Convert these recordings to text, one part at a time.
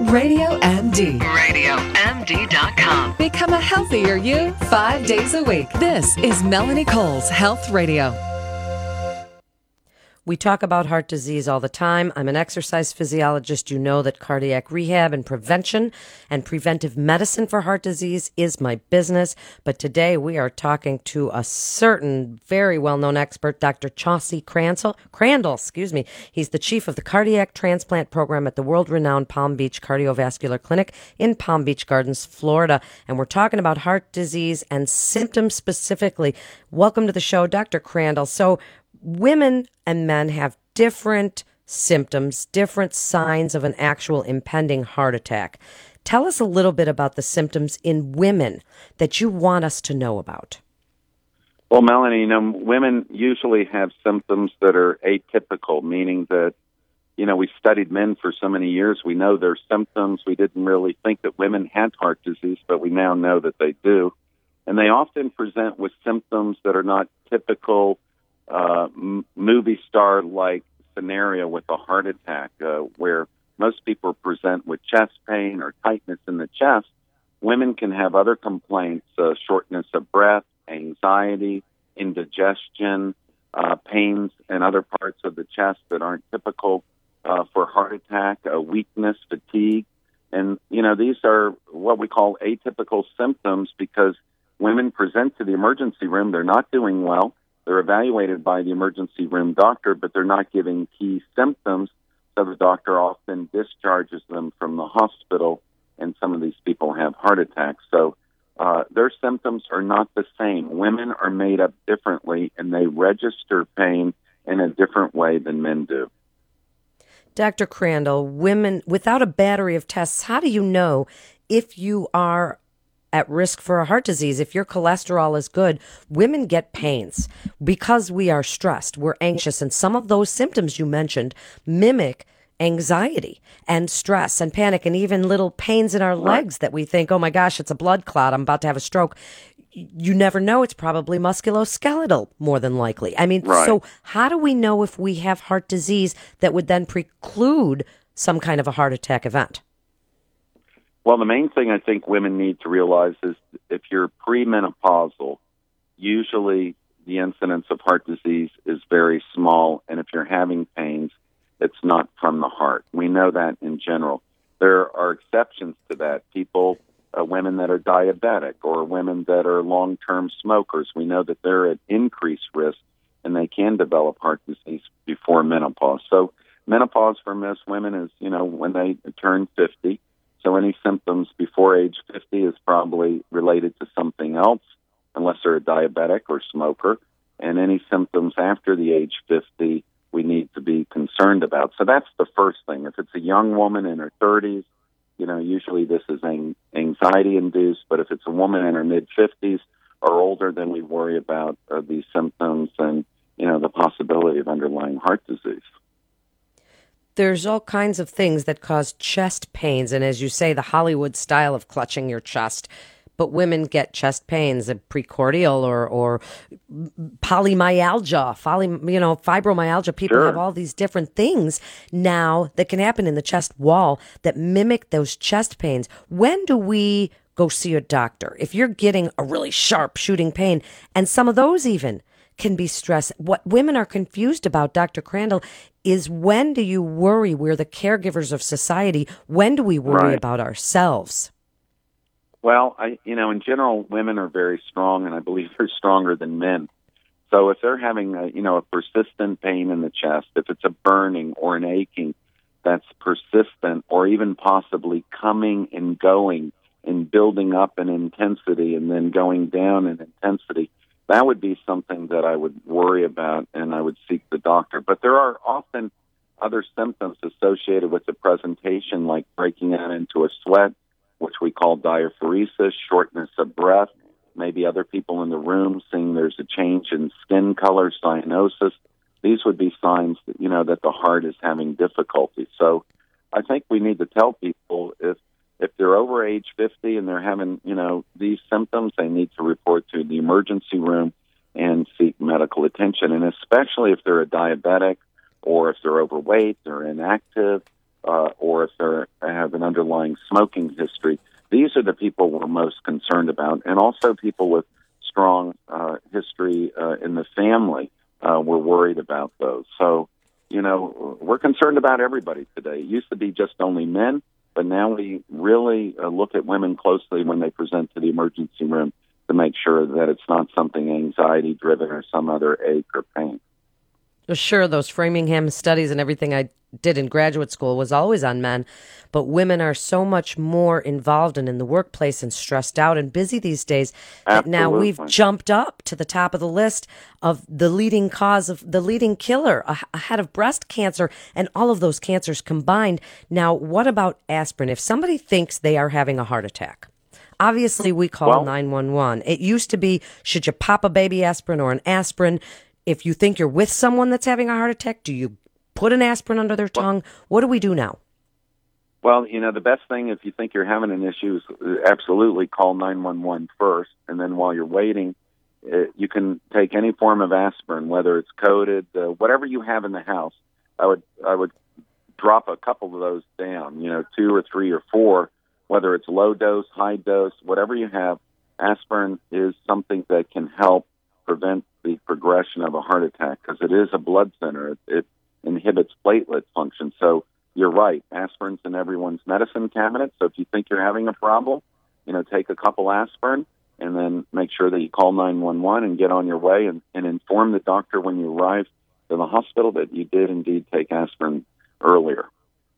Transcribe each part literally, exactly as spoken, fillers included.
Radio M D. radio M D dot com. Become a healthier you five days a week. This is Melanie Cole's Health Radio. We talk about heart disease all the time. I'm an exercise physiologist. You know that cardiac rehab and prevention and preventive medicine for heart disease is my business. But today we are talking to a certain very well-known expert, Doctor Chauncey Crandall. Crandall, excuse me. He's the chief of the cardiac transplant program at the world-renowned Palm Beach Cardiovascular Clinic in Palm Beach Gardens, Florida. And we're talking about heart disease and symptoms specifically. Welcome to the show, Doctor Crandall. So women and men have different symptoms, different signs of an actual impending heart attack. Tell us a little bit about the symptoms in women that you want us to know about. Well, Melanie, you know, women usually have symptoms that are atypical, meaning that, you know, we studied men for so many years. We know their symptoms. We didn't really think that women had heart disease, but we now know that they do. And they often present with symptoms that are not typical Uh, m- movie star-like scenario with a heart attack, uh, where most people present with chest pain or tightness in the chest. Women can have other complaints, uh, shortness of breath, anxiety, indigestion, uh, pains in other parts of the chest that aren't typical uh, for heart attack, uh, weakness, fatigue. And, you know, these are what we call atypical symptoms because women present to the emergency room, they're not doing well. They're evaluated by the emergency room doctor, but they're not giving key symptoms, so the doctor often discharges them from the hospital, and some of these people have heart attacks. So uh, their symptoms are not the same. Women are made up differently, and they register pain in a different way than men do. Doctor Crandall, women, without a battery of tests, how do you know if you are at risk for a heart disease? If your cholesterol is good, women get pains because we are stressed, we're anxious, and some of those symptoms you mentioned mimic anxiety and stress and panic and even little pains in our legs that we think, oh my gosh, it's a blood clot, I'm about to have a stroke. You never know, it's probably musculoskeletal more than likely. I mean, right. So how do we know if we have heart disease that would then preclude some kind of a heart attack event? Well, the main thing I think women need to realize is if you're premenopausal, usually the incidence of heart disease is very small, and if you're having pains, it's not from the heart. We know that in general. There are exceptions to that. People, uh, women that are diabetic or women that are long-term smokers, we know that they're at increased risk, and they can develop heart disease before menopause. So menopause for most women is, you know, when they turn fifty. So any symptoms before age fifty is probably related to something else, unless they're a diabetic or smoker. And any symptoms after the age fifty, we need to be concerned about. So that's the first thing. If it's a young woman in her thirties, you know, usually this is anxiety-induced. But if it's a woman in her mid-fifties or older, then we worry about uh, these symptoms and, you know, the possibility of underlying heart disease. There's all kinds of things that cause chest pains, and as you say, the Hollywood style of clutching your chest. But women get chest pains, a precordial or or polymyalgia, poly, you know, fibromyalgia. People Sure. have all these different things now that can happen in the chest wall that mimic those chest pains. When do we go see a doctor? If you're getting a really sharp shooting pain, and some of those even can be stress. What women are confused about, Doctor Crandall, is when do you worry? We're the caregivers of society. When do we worry Right. about ourselves? Well, I, you know, in general, women are very strong, and I believe they're stronger than men. So if they're having, a, you know, a persistent pain in the chest, if it's a burning or an aching that's persistent or even possibly coming and going and building up in intensity and then going down in intensity, that would be something that I would worry about and I would seek the doctor. But there are often other symptoms associated with the presentation, like breaking out into a sweat, which we call diaphoresis, shortness of breath, maybe other people in the room seeing there's a change in skin color, cyanosis. These would be signs that, you know, that the heart is having difficulty. So I think we need to tell people if If they're over age fifty and they're having, you know, these symptoms, they need to report to the emergency room and seek medical attention. And especially if they're a diabetic or if they're overweight or inactive, uh, or if they have an underlying smoking history. These are the people we're most concerned about, and also people with strong uh, history uh, in the family. Uh, we're worried about those. So, you know, we're concerned about everybody today. It used to be just only men, but now we really uh, look at women closely when they present to the emergency room to make sure that it's not something anxiety-driven or some other ache or pain. Well, sure, those Framingham studies and everything I did in graduate school was always on men, but women are so much more involved and in the workplace and stressed out and busy these days that now we've jumped up to the top of the list of the leading cause of the leading killer ahead of breast cancer and all of those cancers combined. Now, what about aspirin? If somebody thinks they are having a heart attack, obviously we call well, nine one one. It used to be, should you pop a baby aspirin or an aspirin? If you think you're with someone that's having a heart attack, do you put an aspirin under their tongue? What do we do now? Well, you know, the best thing if you think you're having an issue is absolutely call nine one one first. And then while you're waiting, uh, you can take any form of aspirin, whether it's coated, uh, whatever you have in the house. I would I would drop a couple of those down, you know, two or three or four, whether it's low dose, high dose, whatever you have. Aspirin is something that can help prevent the progression of a heart attack because it is a blood center. It, it inhibits platelet function. So you're right. Aspirin's in everyone's medicine cabinet. So if you think you're having a problem, you know, take a couple aspirin and then make sure that you call nine one one and get on your way and, and inform the doctor when you arrive to the hospital that you did indeed take aspirin earlier.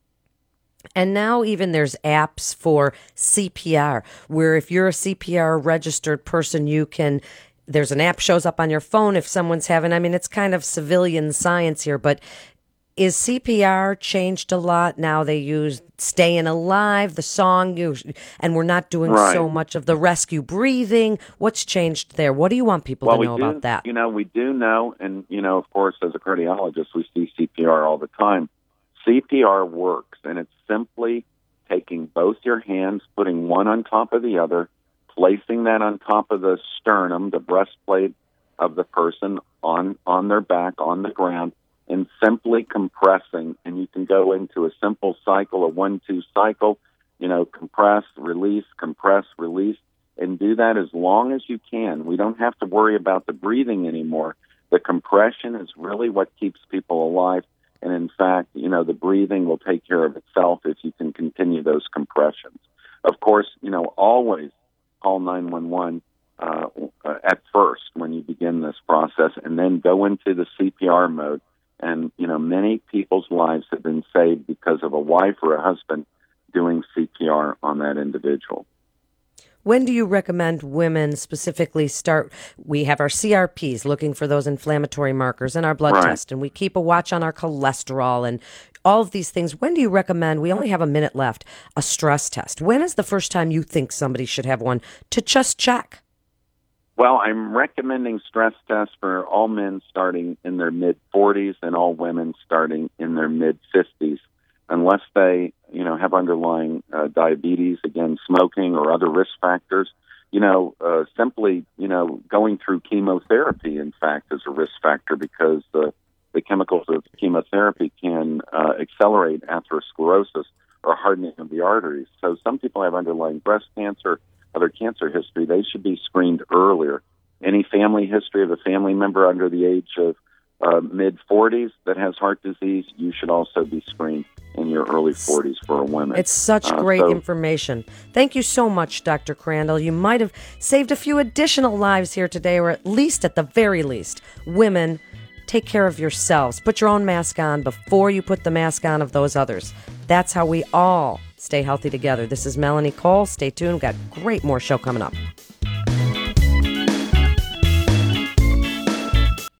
And now even there's apps for C P R, where if you're a C P R registered person, you can, there's an app shows up on your phone if someone's having, I mean, it's kind of civilian science here, but is C P R changed a lot? Now they use Staying Alive, the song, you, and we're not doing right. so much of the rescue breathing. What's changed there? What do you want people well, to know do, about that? You know, we do know, and, you know, of course, as a cardiologist, we see C P R all the time. C P R works, and it's simply taking both your hands, putting one on top of the other, placing that on top of the sternum, the breastplate of the person on, on their back, on the ground, and simply compressing. And you can go into a simple cycle, a one two cycle, you know, compress, release, compress, release, and do that as long as you can. We don't have to worry about the breathing anymore. The compression is really what keeps people alive. And in fact, you know, the breathing will take care of itself if you can continue those compressions. Of course, you know, always call nine one one uh, at first when you begin this process, and then go into the C P R mode. And, you know, many people's lives have been saved because of a wife or a husband doing C P R on that individual. When do you recommend women specifically start? We have our C R Ps looking for those inflammatory markers and our blood right. test, and we keep a watch on our cholesterol and all of these things. When do you recommend, we only have a minute left, a stress test? When is the first time you think somebody should have one to just check? Well, I'm recommending stress tests for all men starting in their mid-forties and all women starting in their mid-fifties, unless they, you know, have underlying uh, diabetes, again, smoking or other risk factors. You know, uh, simply, you know, going through chemotherapy, in fact, is a risk factor because the, the chemicals of chemotherapy can uh, accelerate atherosclerosis or hardening of the arteries. So some people have underlying breast cancer, other cancer history. They should be screened earlier. Any family history of a family member under the age of uh, mid-forties that has heart disease, you should also be screened in your early forties for a woman. It's such uh, great so, information. Thank you so much, Doctor Crandall. You might have saved a few additional lives here today, or at least, at the very least, women, take care of yourselves. Put your own mask on before you put the mask on of those others. That's how we all stay healthy together. This is Melanie Cole. Stay tuned. Got great more show coming up.